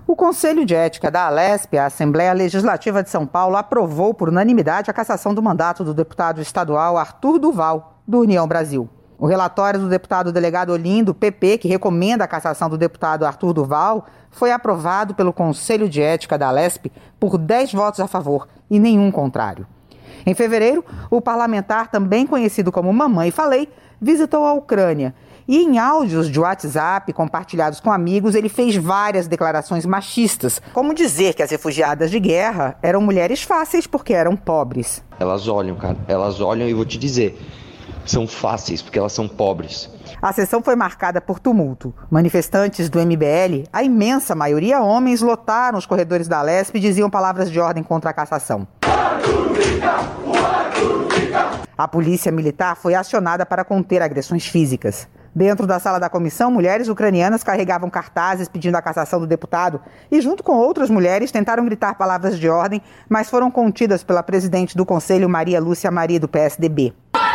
O Conselho de Ética da Alesp, a Assembleia Legislativa de São Paulo, aprovou por unanimidade a cassação do mandato do deputado estadual Arthur Duval, do União Brasil. O relatório do deputado delegado Olinda, PP, que recomenda a cassação do deputado Arthur Duval, foi aprovado pelo Conselho de Ética da Alesp por 10 votos a favor e nenhum contrário. Em fevereiro, o parlamentar, também conhecido como Mamãe Falei, visitou a Ucrânia e em áudios de WhatsApp compartilhados com amigos, ele fez várias declarações machistas, como dizer que as refugiadas de guerra eram mulheres fáceis porque eram pobres. Elas olham, cara, elas olham e vou te dizer, são fáceis porque elas são pobres. A sessão foi marcada por tumulto. Manifestantes do MBL, a imensa maioria homens, lotaram os corredores da Alesp e diziam palavras de ordem contra a cassação. A polícia militar foi acionada para conter agressões físicas. Dentro da sala da comissão, mulheres ucranianas carregavam cartazes pedindo a cassação do deputado e, junto com outras mulheres, tentaram gritar palavras de ordem, mas foram contidas pela presidente do Conselho, Maria Lúcia Maria, do PSDB.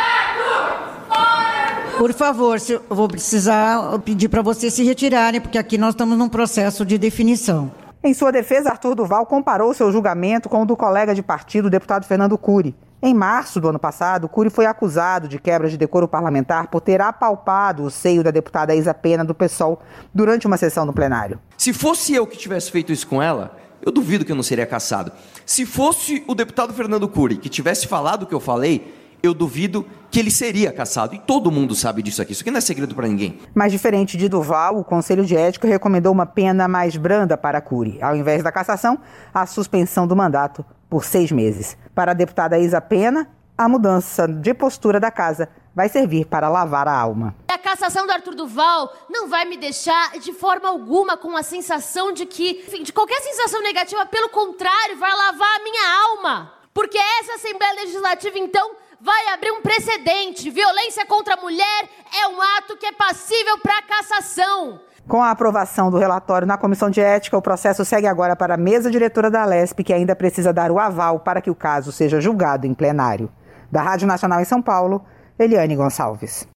Por favor, eu vou precisar pedir para vocês se retirarem, porque aqui nós estamos num processo de definição. Em sua defesa, Arthur Duval comparou seu julgamento com o do colega de partido, o deputado Fernando Cury. Em março do ano passado, Cury foi acusado de quebra de decoro parlamentar por ter apalpado o seio da deputada Isa Pena, do PSOL, durante uma sessão no plenário. Se fosse eu que tivesse feito isso com ela, eu duvido que eu não seria cassado. Se fosse o deputado Fernando Cury que tivesse falado o que eu falei, eu duvido que ele seria cassado. E todo mundo sabe disso aqui. Isso aqui não é segredo para ninguém. Mas diferente de Duval, o Conselho de Ética recomendou uma pena mais branda para Cury. Ao invés da cassação, a suspensão do mandato por 6 meses. Para a deputada Isa Pena, a mudança de postura da casa vai servir para lavar a alma. A cassação do Arthur Duval não vai me deixar de forma alguma com a sensação de que, enfim, de qualquer sensação negativa, pelo contrário, vai lavar a minha alma. Porque essa Assembleia Legislativa, então, vai abrir um precedente. Violência contra a mulher é um ato que é passível para cassação. Com a aprovação do relatório na Comissão de Ética, o processo segue agora para a mesa diretora da Alesp, que ainda precisa dar o aval para que o caso seja julgado em plenário. Da Rádio Nacional em São Paulo, Eliane Gonçalves.